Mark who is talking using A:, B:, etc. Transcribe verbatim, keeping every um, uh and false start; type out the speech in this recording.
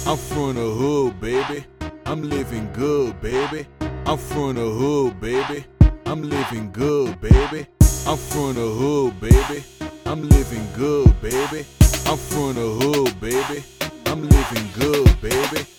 A: I'm from the hood, baby. I'm living good, baby. I'm from the hood, baby. I'm living good, baby. I'm from the hood, baby. I'm living good, baby. I'm from the hood, baby. I'm living good, baby.